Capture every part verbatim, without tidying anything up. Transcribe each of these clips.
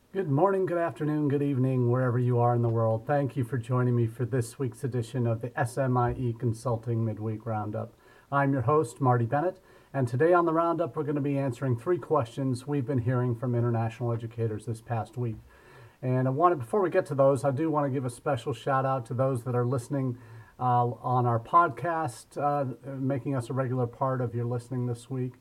Good morning, good afternoon, good evening, wherever you are in the world. Thank you for joining me for this week's edition of the S M I E Consulting Midweek Roundup. I'm your host, Marty Bennett, and today on the Roundup, we're going to be answering three questions we've been hearing from international educators this past week. And I wanted, before we get to those, I do want to give a special shout out to those that are listening uh, on our podcast, uh, making us a regular part of your listening this week.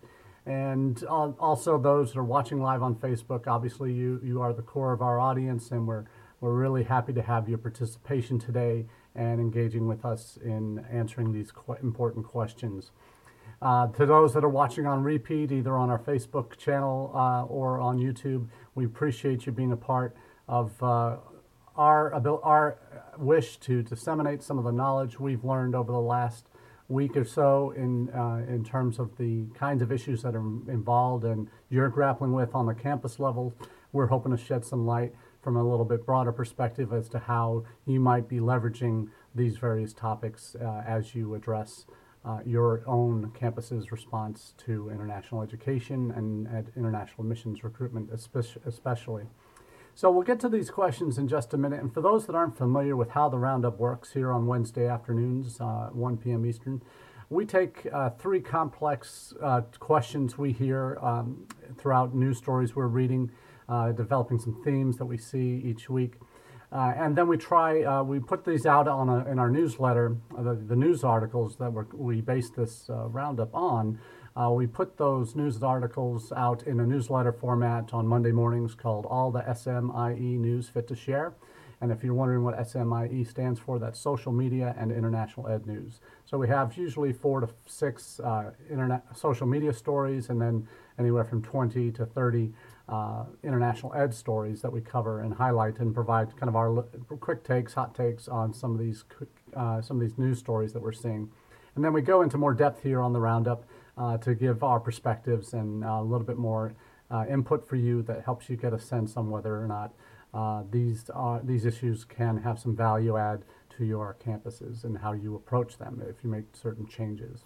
And uh, also those that are watching live on Facebook. Obviously, you, you are the core of our audience, and we're, we're really happy to have your participation today and engaging with us in answering these qu- important questions. Uh, to those that are watching on repeat, either on our Facebook channel uh, or on YouTube, we appreciate you being a part of uh, our, abil- our wish to disseminate some of the knowledge we've learned over the last week or so in uh, in terms of the kinds of issues that are involved and you're grappling with on the campus level. We're hoping to shed some light from a little bit broader perspective as to how you might be leveraging these various topics uh, as you address uh, your own campus's response to international education and, and international admissions recruitment especially. So we'll get to these questions in just a minute. And for those that aren't familiar with how the Roundup works here on Wednesday afternoons, uh, one p.m. Eastern, we take uh, three complex uh, questions we hear um, throughout news stories we're reading, uh, developing some themes that we see each week. Uh, and then we try, uh, we put these out on a, in our newsletter, uh, the, the news articles that we're, we base this uh, Roundup on. Uh, we put those news articles out in a newsletter format on Monday mornings called All the S M I E News Fit to Share. And if you're wondering what S M I E stands for, that's Social Media and International Ed News. So we have usually four to six uh, internet social media stories, and then anywhere from twenty to thirty uh, international ed stories that we cover and highlight and provide kind of our li- quick takes, hot takes on some of these uh, some of these news stories that we're seeing. And then we go into more depth here on the Roundup uh, to give our perspectives and uh, a little bit more uh, input for you that helps you get a sense on whether or not uh, these uh, these issues can have some value add to your campuses and how you approach them if you make certain changes.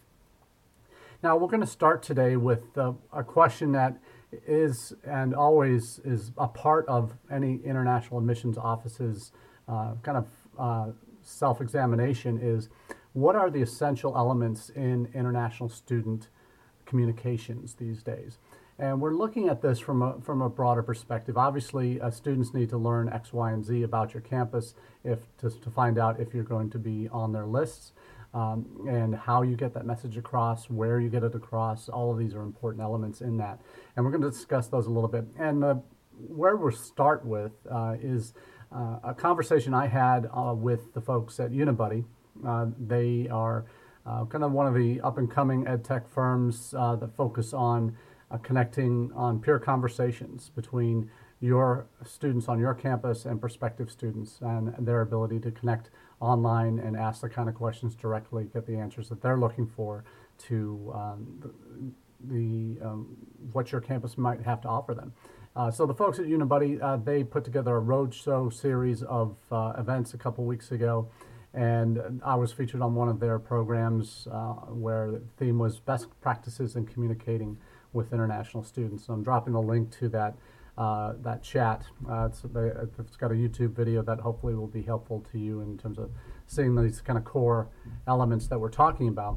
Now, we're going to start today with uh, a question that is and always is a part of any international admissions office's uh, kind of uh, self-examination is, what are the essential elements in international student communications these days? And we're looking at this from a, from a broader perspective. Obviously, uh, students need to learn X, Y, and Z about your campus if to, to find out if you're going to be on their lists. Um, and how you get that message across, where you get it across, all of these are important elements in that. And we're going to discuss those a little bit. And uh, where we'll start with uh, is uh, a conversation I had uh, with the folks at Unibuddy. Uh, they are uh, kind of one of the up-and-coming ed tech firms uh, that focus on uh, connecting on peer conversations between your students on your campus and prospective students, and their ability to connect online and ask the kind of questions directly, get the answers that they're looking for to um, the, the um, what your campus might have to offer them. Uh, so the folks at Unibuddy, uh, they put together a roadshow series of uh, events a couple weeks ago, and I was featured on one of their programs uh, where the theme was best practices in communicating with international students. So I'm dropping the link to that Uh, that chat. Uh, it's, it's got a YouTube video that hopefully will be helpful to you in terms of seeing these kind of core elements that we're talking about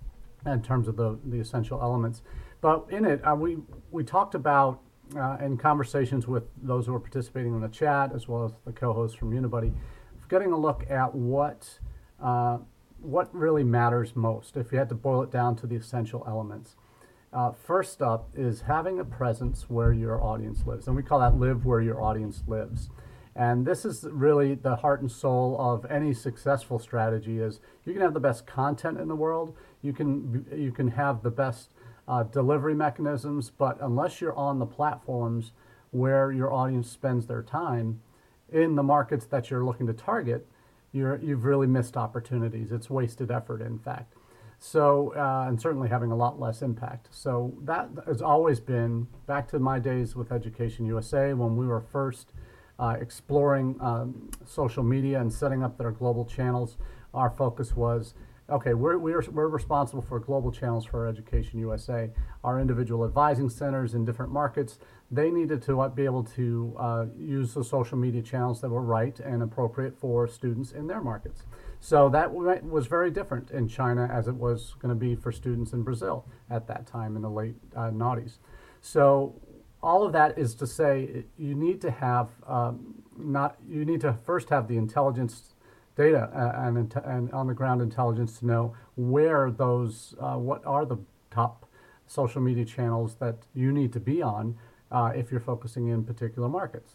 in terms of the, the essential elements. But in it, uh, we, we talked about, uh, in conversations with those who are participating in the chat, as well as the co-hosts from Unibuddy, getting a look at what, uh, what really matters most, if you had to boil it down to the essential elements. Uh, first up is having a presence where your audience lives, and we call that live where your audience lives. And this is really the heart and soul of any successful strategy. Is you can have the best content in the world, you can you can have the best uh, delivery mechanisms, but unless you're on the platforms where your audience spends their time in the markets that you're looking to target, you're you've really missed opportunities. It's wasted effort, in fact. So, uh, and certainly having a lot less impact. So that has always been, back to my days with Education U S A, when we were first uh, exploring um, social media and setting up their global channels, our focus was okay, we're, we're, we're responsible for global channels for Education U S A. Our individual advising centers in different markets, they needed to be able to uh, use the social media channels that were right and appropriate for students in their markets. So that was very different in China as it was going to be for students in Brazil at that time in the late uh, noughties. So all of that is to say you need to have um, not you need to first have the intelligence data uh, and, and on the ground intelligence to know where those uh, what are the top social media channels that you need to be on uh, if you're focusing in particular markets.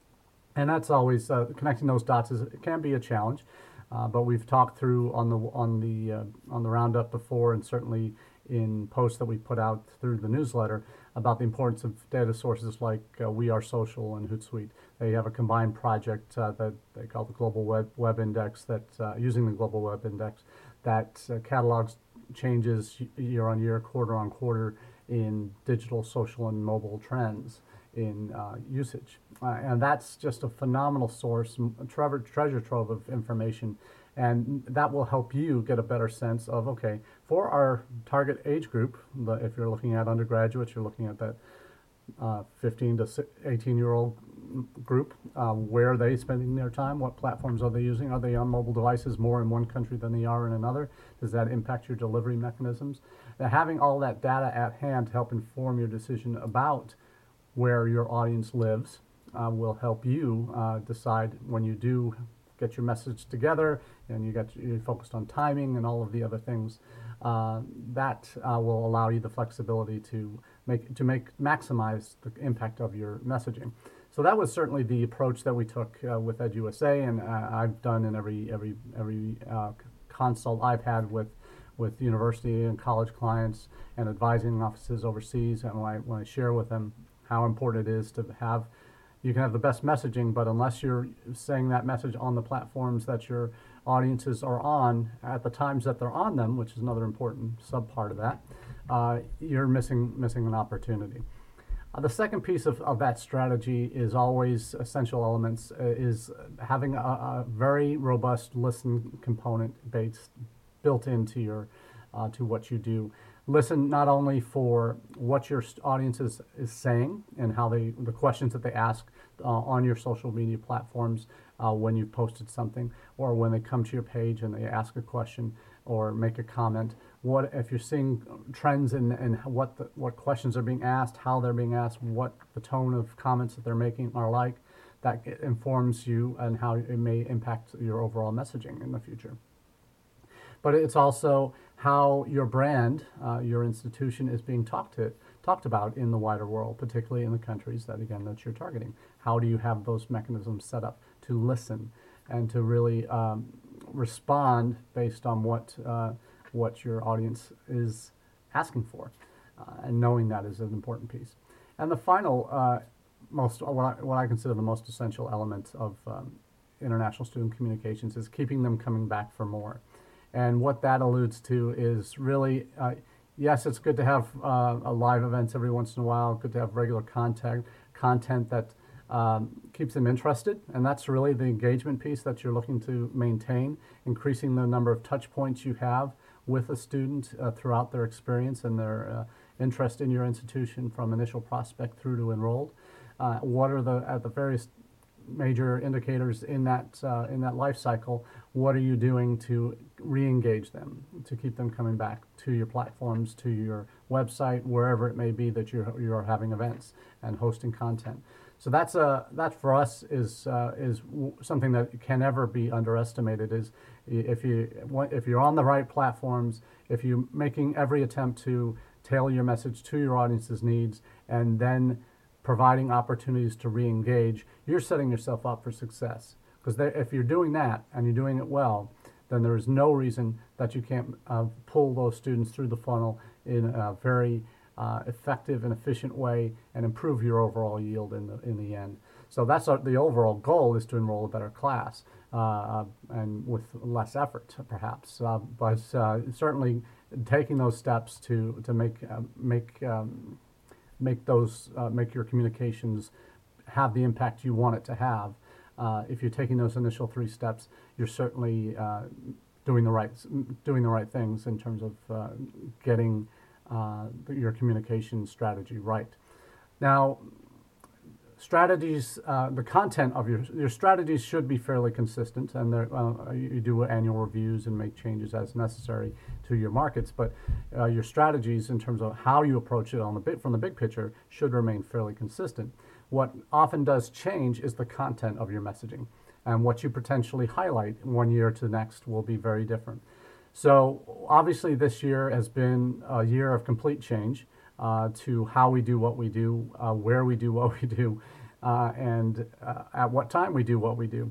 And that's always uh, connecting those dots is it can be a challenge, uh, but we've talked through on the on the uh, on the roundup before, and certainly in posts that we put out through the newsletter about the importance of data sources like uh, We Are Social and Hootsuite. They have a combined project uh, that they call the Global Web Web Index that uh, using the Global Web Index that uh, catalogs changes year on year, quarter on quarter in digital, social, and mobile trends in uh, usage. Uh, and that's just a phenomenal source, a treasure, treasure trove of information. And that will help you get a better sense of, okay, for our target age group, the, if you're looking at undergraduates, you're looking at that uh, fifteen to eighteen year old group, uh, where are they spending their time? What platforms are they using? Are they on mobile devices more in one country than they are in another? Does that impact your delivery mechanisms? Now, having all that data at hand to help inform your decision about where your audience lives uh, will help you uh, decide when you do get your message together and you get you're focused on timing and all of the other things. Uh, that uh, will allow you the flexibility to make to make maximize the impact of your messaging. So that was certainly the approach that we took uh, with EdUSA, and uh, I've done in every every every uh, consult I've had with with university and college clients and advising offices overseas, and when I when I share with them how important it is to have, you can have the best messaging, but unless you're saying that message on the platforms that your audiences are on at the times that they're on them, which is another important sub part of that, uh, you're missing missing an opportunity. Uh, the second piece of, of that strategy is always essential elements, uh, is having a, a very robust listen component based built into your uh, to what you do. Listen not only for what your audience is, is saying and how they the questions that they ask uh, on your social media platforms uh, when you've posted something, or when they come to your page and they ask a question or make a comment. What if you're seeing trends in, in what the, what questions are being asked, how they're being asked, what the tone of comments that they're making are like, that informs you and how it may impact your overall messaging in the future. But it's also how your brand, uh, your institution is being talked to, talked about in the wider world, particularly in the countries that, again, that you're targeting. How do you have those mechanisms set up to listen and to really um, respond based on what uh, what your audience is asking for, uh, and knowing that is an important piece. And the final, uh, most what I, what I consider the most essential element of um, international student communications is keeping them coming back for more. And what that alludes to is really, uh, yes, it's good to have uh, a live events every once in a while, good to have regular content, content that um, keeps them interested, and that's really the engagement piece that you're looking to maintain, increasing the number of touch points you have with a student uh, throughout their experience and their uh, interest in your institution from initial prospect through to enrolled. Uh, what are the, at the various major indicators in that uh, in that life cycle? What are you doing to re-engage them, to keep them coming back to your platforms, to your website, wherever it may be that you're you're having events and hosting content? So that's a that for us is uh, is w- something that can never be underestimated. Is if you if you're on the right platforms, if you're making every attempt to tailor your message to your audience's needs, and then providing opportunities to re-engage, you're setting yourself up for success. Because if you're doing that and you're doing it well, then there is no reason that you can't uh, pull those students through the funnel in a very uh, effective and efficient way and improve your overall yield in the in the end. So that's our, the overall goal, is to enroll a better class uh, and with less effort, perhaps. Uh, but uh, certainly taking those steps to to make uh, make um, make those uh, make your communications have the impact you want it to have. Uh, if you're taking those initial three steps, you're certainly uh, doing the right doing the right things in terms of uh, getting uh, your communication strategy right. Now, strategies, uh, the content of your your strategies should be fairly consistent, and uh, you do annual reviews and make changes as necessary to your markets. But uh, your strategies, in terms of how you approach it on the bit from the big picture, should remain fairly consistent. What often does change is the content of your messaging, and what you potentially highlight one year to the next will be very different. So obviously, this year has been a year of complete change. Uh, to how we do what we do, uh, where we do what we do, uh, and uh, at what time we do what we do.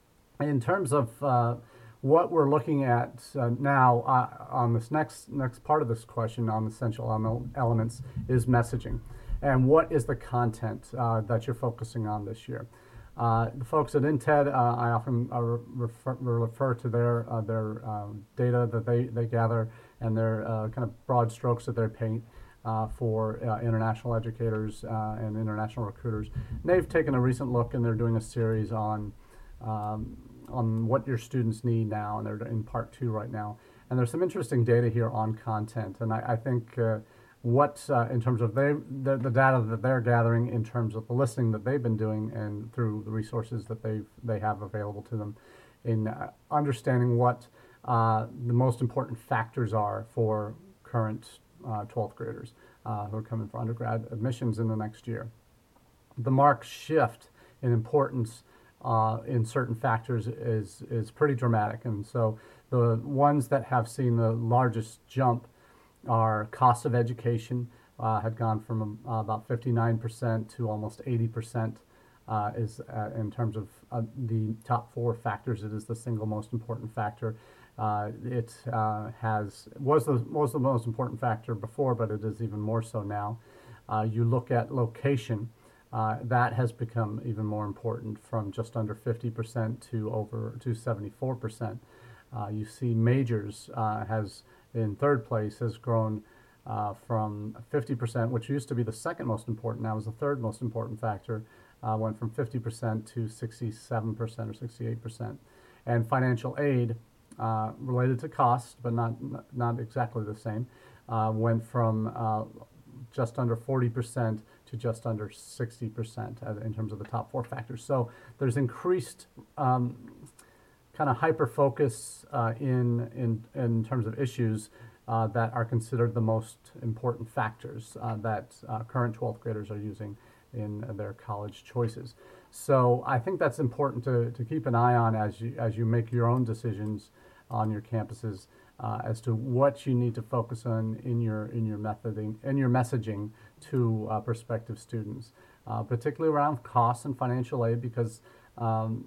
In terms of uh, what we're looking at uh, now uh, on this next next part of this question on essential elements is messaging, and what is the content uh, that you're focusing on this year. Uh, the folks at INTED, uh, I often uh, refer, refer to their uh, their uh, data that they, they gather and their uh, kind of broad strokes that they paint. Uh, for uh, international educators uh, and international recruiters. And they've taken a recent look, and they're doing a series on um, on what your students need now, and they're in part two right now. And there's some interesting data here on content, and I, I think uh, what uh, in terms of they the, the data that they're gathering in terms of the listening that they've been doing and through the resources that they they have available to them, in uh, understanding what uh, the most important factors are for current Uh, twelfth graders uh, who are coming for undergrad admissions in the next year. The marked shift in importance uh, in certain factors is is pretty dramatic, and so the ones that have seen the largest jump are cost of education uh, had gone from uh, about fifty-nine percent to almost eighty percent. Uh, is uh, in terms of uh, the top four factors, it is the single most important factor. Uh, it uh, has was the was the most important factor before, but it is even more so now. Uh, you look at location, uh, that has become even more important, from just under fifty percent to over to seventy-four percent. Uh, you see majors uh, has in third place has grown uh, from fifty percent, which used to be the second most important, now is the third most important factor. Uh, went from fifty percent to sixty-seven percent or sixty-eight percent. And financial aid, uh, related to cost, but not not exactly the same, uh, went from uh, just under forty percent to just under sixty percent in terms of the top four factors. So there's increased um, kind of hyper focus uh, in, in, in terms of issues uh, that are considered the most important factors uh, that uh, current twelfth graders are using in their college choices. So I think that's important to, to keep an eye on as you as you make your own decisions on your campuses uh, as to what you need to focus on in your in your methoding in your messaging to uh, prospective students, uh, particularly around costs and financial aid, because um,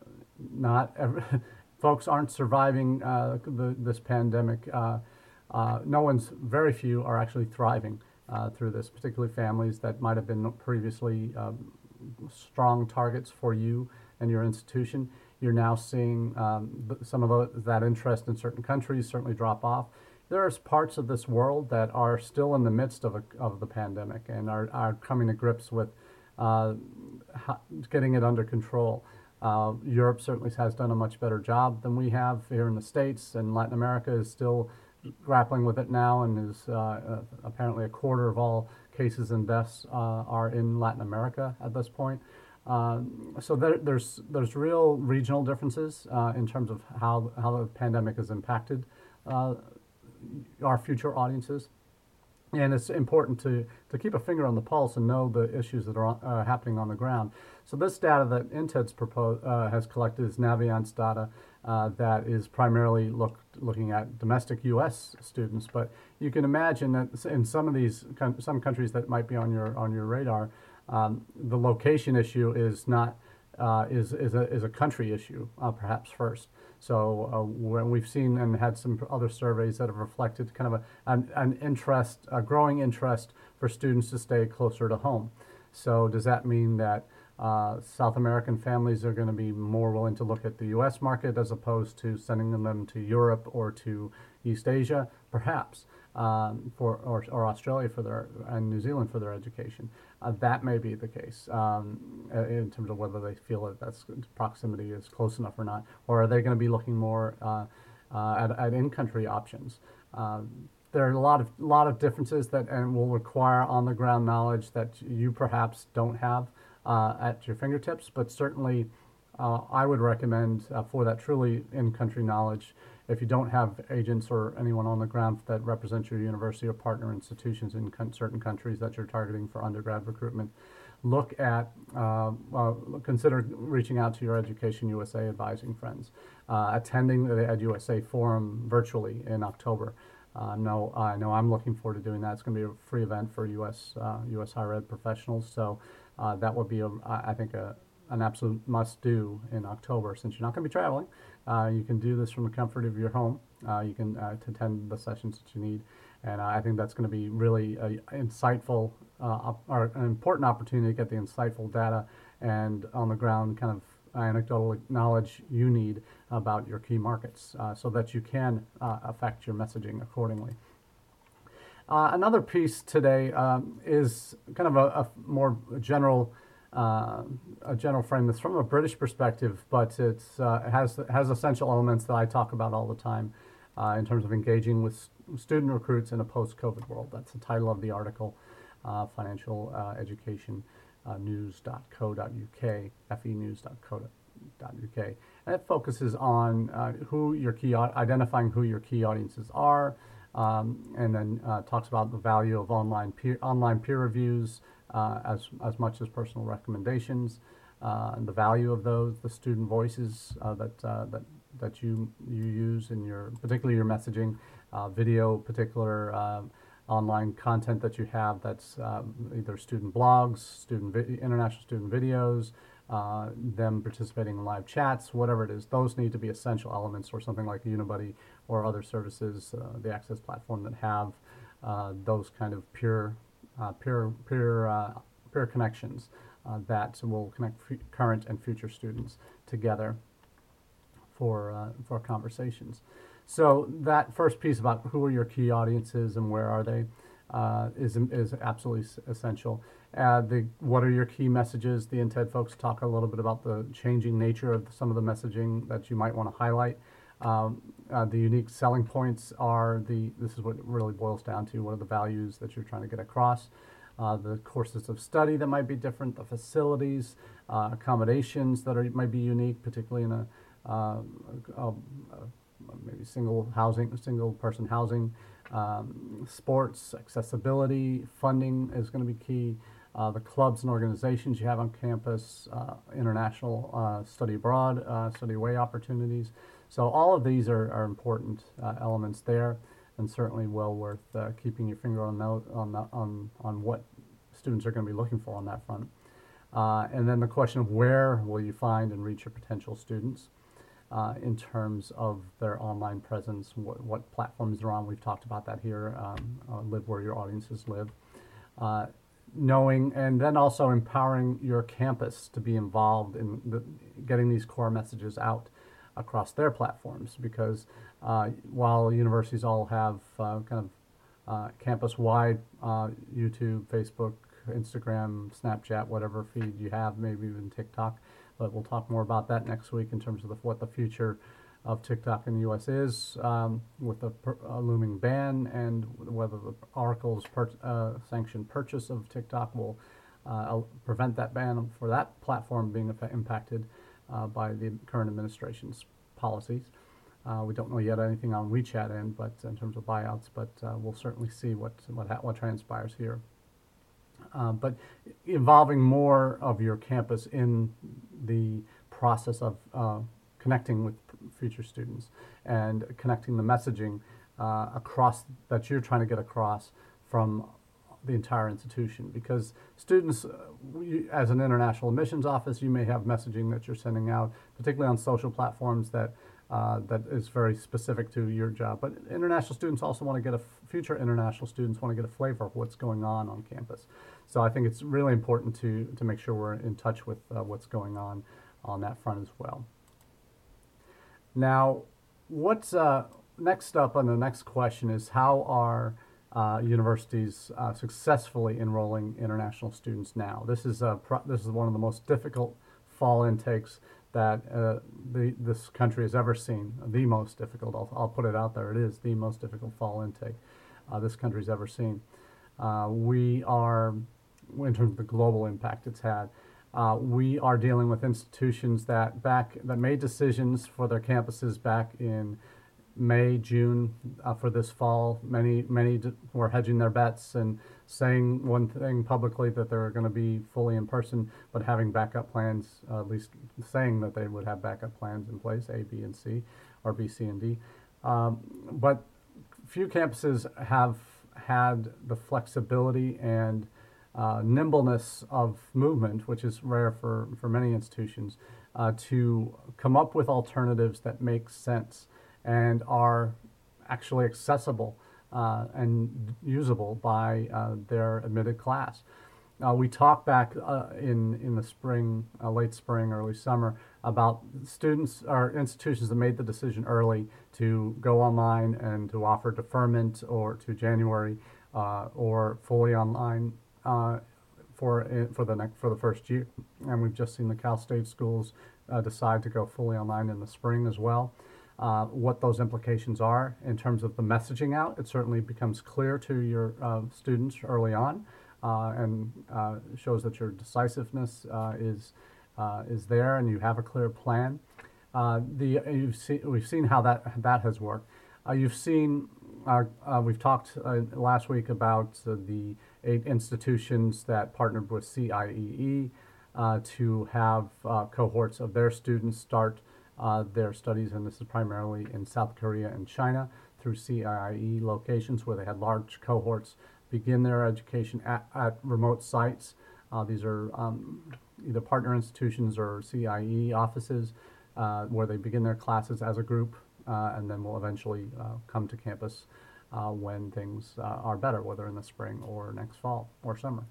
not every, folks aren't surviving uh, the, this pandemic. Uh, uh, no one's very few are actually thriving Uh, through this, particularly families that might have been previously um, strong targets for you and your institution. You're now seeing um, th- some of the, that interest in certain countries certainly drop off. There's parts of this world that are still in the midst of, a, of the pandemic and are, are coming to grips with uh, ha- getting it under control. Uh, Europe certainly has done a much better job than we have here in the States, and Latin America is still grappling with it now, and is uh, uh, apparently a quarter of all cases and deaths uh, are in Latin America at this point. Um, so there, there's there's real regional differences uh, in terms of how how the pandemic has impacted uh, our future audiences, and it's important to to keep a finger on the pulse and know the issues that are uh, happening on the ground. So this data that INTED's proposed uh, has collected is Naviance data. Uh, that is primarily look, looking at domestic U S students, but you can imagine that in some of these some countries that might be on your on your radar, um, the location issue is not uh, is is a is a country issue uh, perhaps first. So uh, when we've seen and had some other surveys that have reflected kind of a an, an interest, a growing interest for students to stay closer to home. So does that mean that Uh, South American families are going to be more willing to look at the U S market as opposed to sending them to Europe or to East Asia, perhaps, um, for or, or Australia for their and New Zealand for their education? Uh, that may be the case um, in terms of whether they feel that that's proximity is close enough or not, or are they going to be looking more uh, uh, at, at in-country options. Uh, there are a lot of lot of differences that and will require on-the-ground knowledge that you perhaps don't have uh, at your fingertips, but certainly uh, I would recommend uh, for that truly in-country knowledge, if you don't have agents or anyone on the ground that represents your university or partner institutions in con- certain countries that you're targeting for undergrad recruitment, look at, uh, well, consider reaching out to your Education U S A advising friends, uh, attending the EdUSA forum virtually in October. Uh, no, I know I'm looking forward to doing that. It's going to be a free event for U S uh, U S higher ed professionals, so uh, that will be, a, I think, a, an absolute must-do in October. Since you're not going to be traveling, uh, you can do this from the comfort of your home. Uh, you can uh, attend the sessions that you need, and uh, I think that's going to be really a insightful uh, or an important opportunity to get the insightful data and on the ground kind of anecdotal knowledge you need about your key markets, uh, so that you can uh, affect your messaging accordingly. Uh, another piece today um, is kind of a, a more general uh, a general frame that's from a British perspective, but it's, uh, it has, has essential elements that I talk about all the time uh, in terms of engaging with student recruits in a post-COVID world. That's the title of the article, uh, Financial uh, Education uh, news dot co dot U K, F E news dot co dot U K. And it focuses on uh, who your key, identifying who your key audiences are, um, and then uh, talks about the value of online peer, online peer reviews uh, as, as much as personal recommendations, uh, and the value of those, the student voices uh, that, uh, that, that you, you use in your, particularly your messaging, uh, video, particular uh, online content that you have that's um, either student blogs, student vi- international student videos, uh, them participating in live chats, whatever it is. Those need to be essential elements for something like Unibuddy or other services, uh, the Access platform, that have uh, those kind of peer, uh, peer, peer, uh, peer connections uh, that will connect f- current and future students together for uh, for conversations. So that first piece about who are your key audiences and where are they uh, is is absolutely essential. Uh, the what are your key messages? The Inted folks talk a little bit about the changing nature of some of the messaging that you might want to highlight. Um, uh, the unique selling points are the this is what it really boils down to. What are the values that you're trying to get across? Uh, the courses of study that might be different, the facilities, uh, accommodations that are might be unique, particularly in a, uh, a, a maybe single housing, single person housing, um, sports, accessibility, funding is going to be key. Uh, the clubs and organizations you have on campus, uh, international uh, study abroad, uh, study away opportunities. So all of these are, are important uh, elements there, and certainly well worth uh, keeping your finger on, the, on, the, on, on what students are going to be looking for on that front. Uh, and then the question of where will you find and reach your potential students uh, in terms of their online presence, what, what platforms they're on. We've talked about that here, um, uh, live where your audiences live. Uh, knowing and then also empowering your campus to be involved in the, getting these core messages out across their platforms, because uh, while universities all have uh, kind of uh, campus-wide uh, YouTube, Facebook, Instagram, Snapchat, whatever feed you have, maybe even TikTok, but we'll talk more about that next week in terms of the, what the future of TikTok in the U S is, um, with the per, uh, looming ban, and whether the Oracle's per, uh, sanctioned purchase of TikTok will uh, prevent that ban for that platform being effect- impacted uh, by the current administration's policies. Uh, we don't know yet anything on WeChat end, but in terms of buyouts, but uh, we'll certainly see what what, ha- what transpires here. Uh, but involving more of your campus in the process of uh, connecting with future students and connecting the messaging uh, across that you're trying to get across from the entire institution, because students, uh, we, as an international admissions office, you may have messaging that you're sending out, particularly on social platforms that uh, that is very specific to your job. But international students also want to get a future international students want to get a flavor of what's going on on campus. So I think it's really important to to make sure we're in touch with uh, what's going on on that front as well. Now, what's uh, next up on the next question is how are uh, universities uh, successfully enrolling international students now? This is a pro- this is one of the most difficult fall intakes that uh, the, this country has ever seen, the most difficult, I'll, I'll put it out there, it is the most difficult fall intake uh, this country's ever seen. Uh, we are, in terms of the global impact it's had, uh, we are dealing with institutions that back that made decisions for their campuses back in May, June uh, for this fall. Many, many d- were hedging their bets and saying one thing publicly that they were going to be fully in person, but having backup plans, uh, at least saying that they would have backup plans in place, A, B, and C, or B, C, and D. Um, but few campuses have had the flexibility and uh, nimbleness of movement, which is rare for, for many institutions, uh, to come up with alternatives that make sense and are actually accessible uh, and usable by uh, their admitted class. Uh, we talked back uh, in in the spring, uh, late spring, early summer, about students or institutions that made the decision early to go online and to offer deferment or to January uh, or fully online uh, for for the next for the first year. And we've just seen the Cal State schools uh, decide to go fully online in the spring as well. Uh, what those implications are in terms of the messaging out, it certainly becomes clear to your uh, students early on. Uh, and uh, shows that your decisiveness uh, is uh, is there, and you have a clear plan. Uh, the you've seen we've seen how that that has worked. Uh, you've seen uh, uh, we've talked uh, last week about uh, the eight institutions that partnered with C I E E uh, to have uh, cohorts of their students start uh, their studies, and this is primarily in South Korea and China through C I E E locations where they had large cohorts begin their education at, at remote sites. Uh, these are um, either partner institutions or C I E offices uh, where they begin their classes as a group uh, and then will eventually uh, come to campus uh, when things uh, are better, whether in the spring or next fall or summer.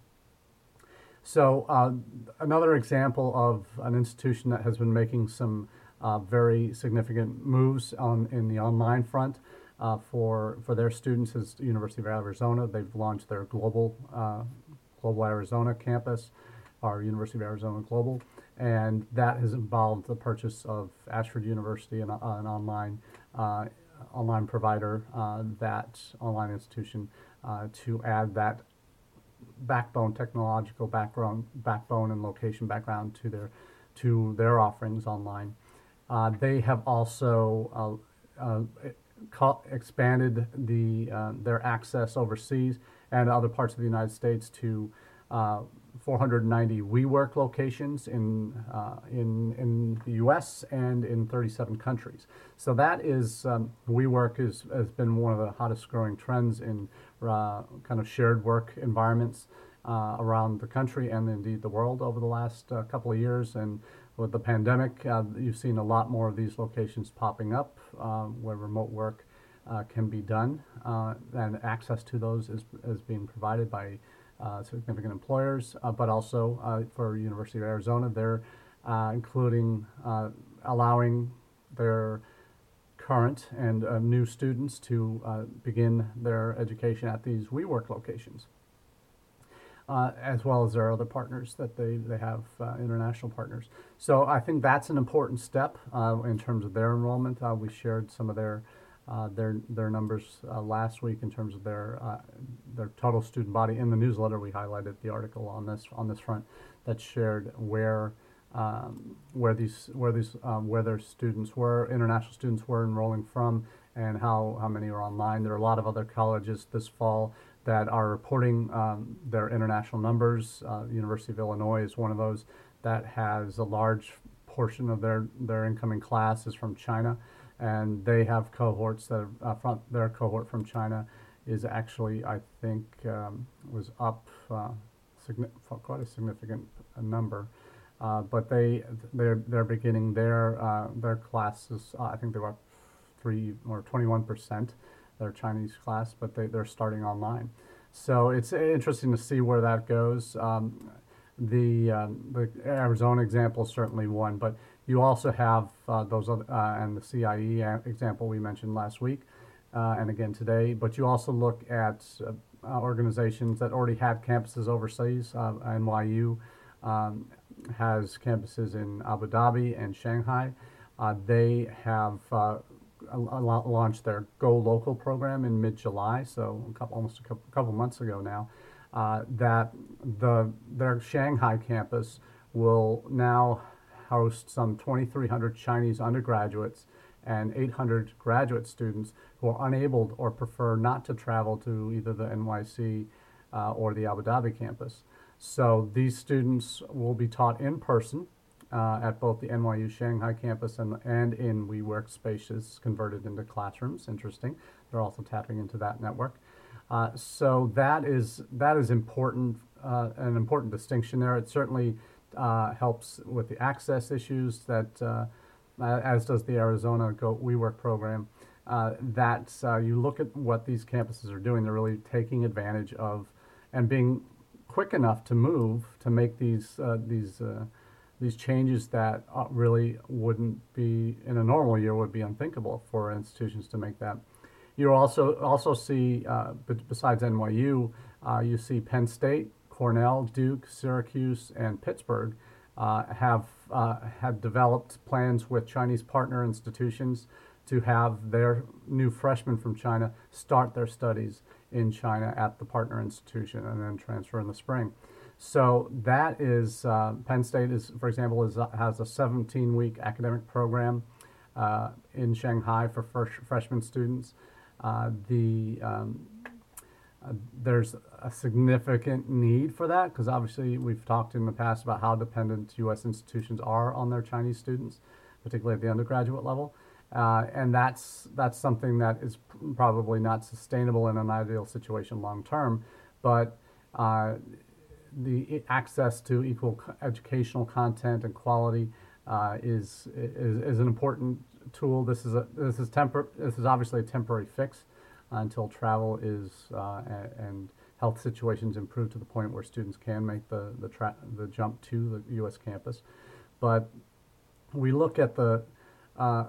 So uh, another example of an institution that has been making some uh, very significant moves on in the online front Uh, for for their students is the University of Arizona. They've launched their global uh, Global Arizona campus, our University of Arizona Global, and that has involved the purchase of Ashford University, an, uh, an online uh, online provider, uh, that online institution, uh, to add that backbone, technological background, backbone and location background to their to their offerings online. Uh, they have also uh, uh, expanded the uh, their access overseas and other parts of the United States to uh, four hundred ninety WeWork locations in uh, in in the U S and in thirty-seven countries. So that is um, WeWork is has been one of the hottest growing trends in uh, kind of shared work environments uh, around the country and indeed the world over the last uh, couple of years. And with the pandemic, uh, you've seen a lot more of these locations popping up uh, where remote work uh, can be done, uh, and access to those is, is being provided by uh, significant employers, uh, but also uh, for University of Arizona, they're uh, including uh, allowing their current and uh, new students to uh, begin their education at these WeWork locations. Uh, as well as their other partners that they, they have, uh, international partners. So I think that's an important step uh, in terms of their enrollment. Uh, we shared some of their uh, their their numbers uh, last week in terms of their uh, their total student body. In the newsletter, we highlighted the article on this on this front that shared where um, where these where these um, where their students were, international students were enrolling from, and how how many are online. There are a lot of other colleges this fall that are reporting um, their international numbers. Uh, the University of Illinois is one of those that has a large portion of their, their incoming class is from China, and they have cohorts that are, uh, from their cohort from China is actually, I think, um, was up uh, quite a significant number. Uh, but they they're they're beginning their uh, their classes. Uh, I think they were up three or twenty-one percent. Their Chinese class, but they, they're starting online. So it's interesting to see where that goes. Um, the, uh, the Arizona example is certainly one, but you also have uh, those other, uh, and the C I E example we mentioned last week, uh, and again today, but you also look at uh, organizations that already had campuses overseas, uh, N Y U, um, has campuses in Abu Dhabi and Shanghai. Uh, they have uh, launched their Go Local program in mid-July, so a couple, almost a couple, couple months ago now. Uh, that the their Shanghai campus will now host some twenty-three hundred Chinese undergraduates and eight hundred graduate students who are unable or prefer not to travel to either the N Y C uh, or the Abu Dhabi campus. So these students will be taught in person uh, at both the N Y U Shanghai campus and, and in WeWork spaces converted into classrooms. Interesting. They're also tapping into that network. Uh, so that is that is important, uh, an important distinction there. It certainly uh, helps with the access issues that, uh, as does the Arizona Go WeWork program. Uh, that uh, you look at what these campuses are doing, they're really taking advantage of and being quick enough to move to make these uh, these uh, these changes that uh, really wouldn't be in a normal year would be unthinkable for institutions to make that. You also also see uh, besides N Y U, uh, you see Penn State, Cornell, Duke, Syracuse, and Pittsburgh uh, have uh, have developed plans with Chinese partner institutions to have their new freshmen from China start their studies in China at the partner institution and then transfer in the spring. So that is, uh, Penn State is, for example, is, has a seventeen week academic program uh, in Shanghai for fresh, freshman students. Uh, the um, uh, there's a significant need for that because obviously we've talked in the past about how dependent U S institutions are on their Chinese students, particularly at the undergraduate level. Uh, and that's that's something that is probably not sustainable in an ideal situation long term, but uh, the access to equal educational content and quality uh, is, is is an important tool. This is a this is tempor this is obviously a temporary fix uh, until travel is uh, and health situations improve to the point where students can make the the tra the jump to the U S campus. But we look at the uh,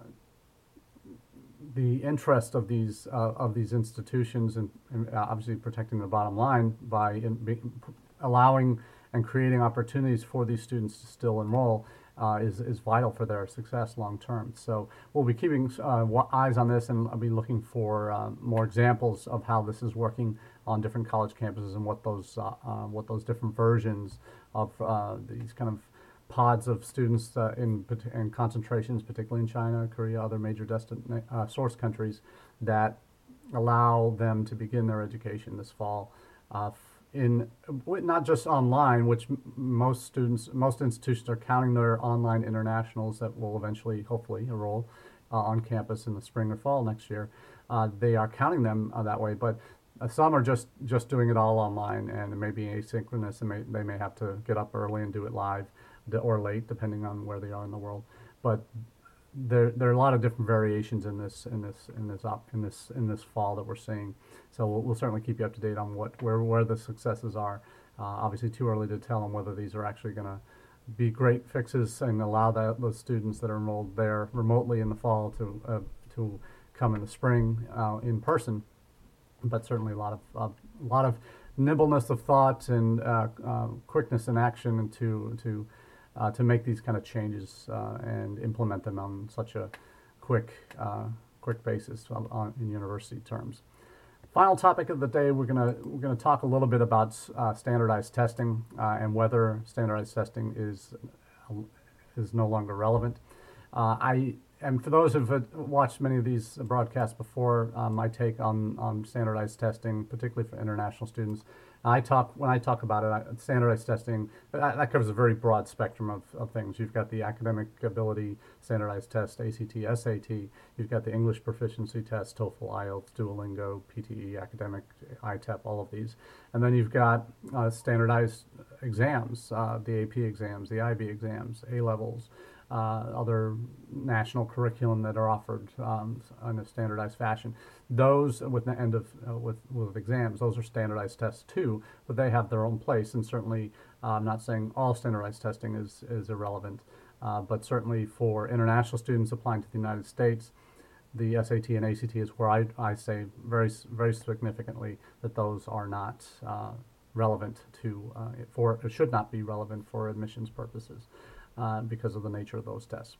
the interest of these uh, of these institutions and, and obviously protecting the bottom line by in, be, allowing and creating opportunities for these students to still enroll uh, is, is vital for their success long term. So we'll be keeping uh, eyes on this, and I'll be looking for uh, more examples of how this is working on different college campuses and what those uh, uh, what those different versions of uh, these kind of pods of students uh, in, in concentrations, particularly in China, Korea, other major destin uh, source countries, that allow them to begin their education this fall uh, in not just online, which most students, most institutions are counting their online internationals that will eventually, hopefully, enroll uh, on campus in the spring or fall next year. Uh, they are counting them uh, that way, but uh, some are just just doing it all online, and it may be asynchronous, and may, they may have to get up early and do it live or late, depending on where they are in the world. But there there are a lot of different variations in this in this in this op, in this in this fall that we're seeing. So we'll, we'll certainly keep you up to date on what where where the successes are. Uh, obviously, too early to tell on whether these are actually going to be great fixes and allow that, those students that are enrolled there remotely in the fall to uh, to come in the spring uh, in person. But certainly a lot of uh, a lot of nimbleness of thought and uh, uh, quickness in action to to Uh, to make these kind of changes uh, and implement them on such a quick, uh, quick basis on, on, in university terms. Final topic of the day, we're gonna we're gonna talk a little bit about uh, standardized testing uh, and whether standardized testing is is no longer relevant. Uh, I and for those who've watched many of these broadcasts before, uh, my take on on standardized testing, particularly for international students. I talk when I talk about it, standardized testing, that, that covers a very broad spectrum of, of things. You've got the academic ability standardized test, A C T, S A T. You've got the English proficiency test, TOEFL, I E L T S, Duolingo, P T E, academic, I T E P, all of these. And then you've got uh, standardized exams, uh, the A P exams, the I B exams, A levels, uh, other national curriculum that are offered um, in a standardized fashion. Those with the end of uh, with with exams, those are standardized tests too, but they have their own place. And certainly, uh, I'm not saying all standardized testing is is irrelevant, uh, but certainly for international students applying to the United States, the S A T and A C T is where I I say very very significantly that those are not uh, relevant to uh, for it should not be relevant for admissions purposes uh, because of the nature of those tests.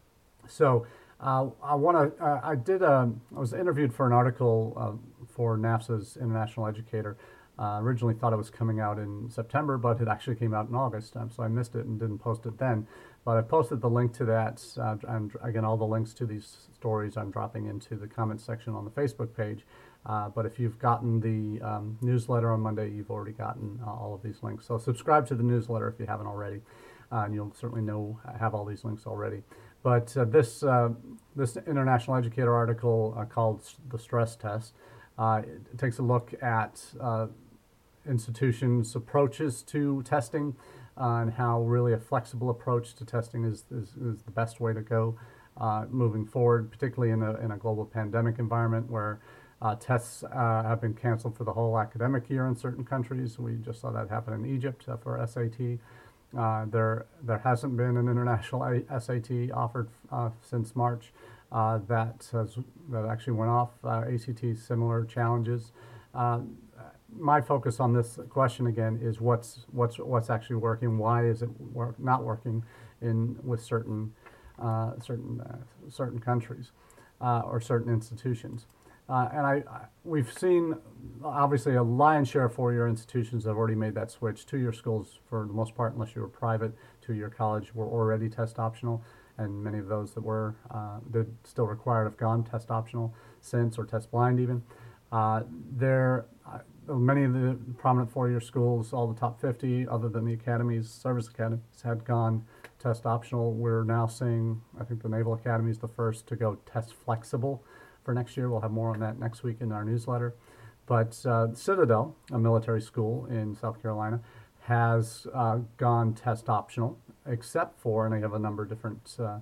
So uh, I want to. Uh, I did. Um, I was interviewed for an article uh, for NAFSA's International Educator. Uh, originally thought it was coming out in September, but it actually came out in August, um, so I missed it and didn't post it then. But I posted the link to that, uh, and again, all the links to these stories I'm dropping into the comments section on the Facebook page. Uh, but if you've gotten the um, newsletter on Monday, you've already gotten uh, all of these links. So subscribe to the newsletter if you haven't already, uh, and you'll certainly know have all these links already. But uh, this uh, this International Educator article uh, called The Stress Test, uh, it takes a look at uh, institutions' approaches to testing uh, and how really a flexible approach to testing is, is, is the best way to go uh, moving forward, particularly in a, in a global pandemic environment where uh, tests uh, have been canceled for the whole academic year in certain countries. We just saw that happen in Egypt uh, for S A T. Uh, there, there hasn't been an international S A T offered uh, since March. Uh, that has, that actually went off. Uh, A C T, similar challenges. Uh, my focus on this question again is what's what's what's actually working. Why is it work, not working in with certain uh, certain uh, certain countries uh, or certain institutions? Uh, and I, I we've seen obviously a lion's share of four-year institutions have already made that switch. Two-year schools, for the most part, unless you were private, two-year college were already test optional, and many of those that were uh, that still required have gone test optional since, or test blind even. Uh, there, uh, many of the prominent four-year schools, all the top fifty, other than the academies, service academies, had gone test optional. We're now seeing, I think the Naval Academy is the first to go test flexible for next year. We'll have more on that next week in our newsletter. But uh, Citadel, a military school in South Carolina, has uh, gone test optional, except for, and they have a number of different uh,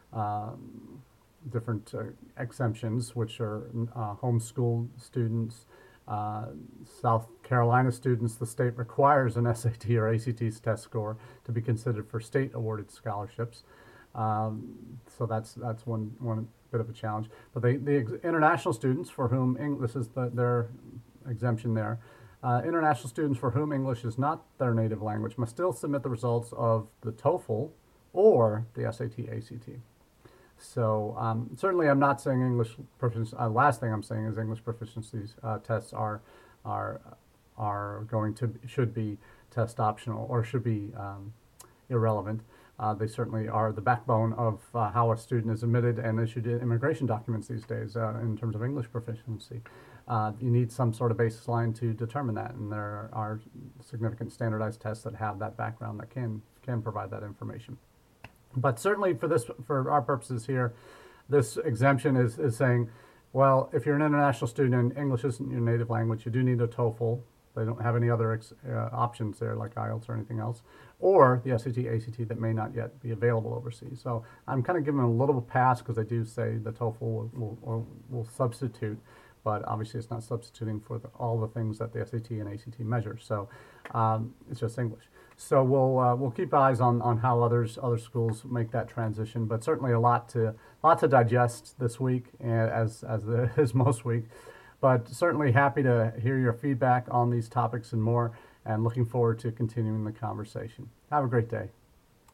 um, different uh, exemptions, which are uh, homeschool students, uh, South Carolina students. The state requires an S A T or A C T test score to be considered for state-awarded scholarships. Um, so that's that's one one bit of a challenge. But they, the ex- international students for whom Eng- this is the, their exemption there. Uh, international students for whom English is not their native language must still submit the results of the TOEFL or the S A T, A C T. So um, certainly, I'm not saying English proficiency. Uh, last thing I'm saying is English proficiency uh, tests are are are going to should be test optional or should be um, irrelevant. Uh, they certainly are the backbone of uh, how a student is admitted and issued immigration documents these days uh, in terms of English proficiency. Uh, you need some sort of baseline to determine that, and there are significant standardized tests that have that background that can can provide that information. But certainly for this, for our purposes here, this exemption is, is saying, well, if you're an international student and English isn't your native language, you do need a TOEFL. They don't have any other ex, uh, options there like I E L T S or anything else, or the S A T, A C T that may not yet be available overseas. So I'm kind of giving them a little pass because I do say the TOEFL will, will, will, will substitute, but obviously it's not substituting for the, all the things that the S A T and A C T measure. So um, it's just English. So we'll uh, we'll keep eyes on, on how others other schools make that transition, but certainly a lot to lot to digest this week, as as there is most week. But certainly happy to hear your feedback on these topics and more, and looking forward to continuing the conversation. Have a great day.